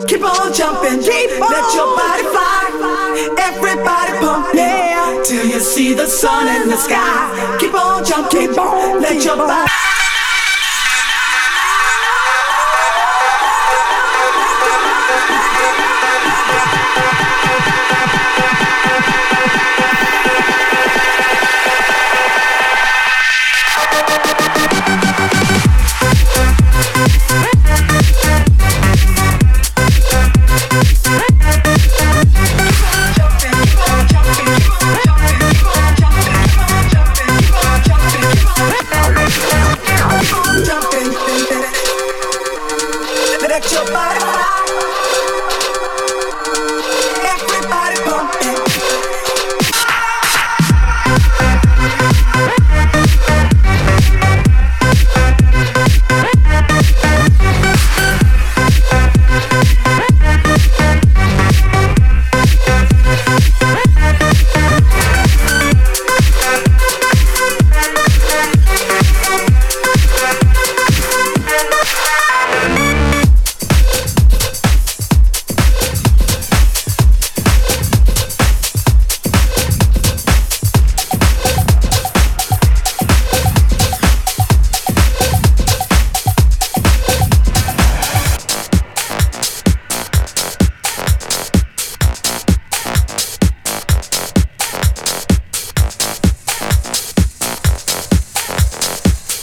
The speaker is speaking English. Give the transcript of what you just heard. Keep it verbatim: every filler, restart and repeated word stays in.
Keep on jumping, keep on. Let your body fly. Everybody pump it, yeah, till you see the sun in the sky. Keep on jumping, keep on. Let your body. Let your body fly.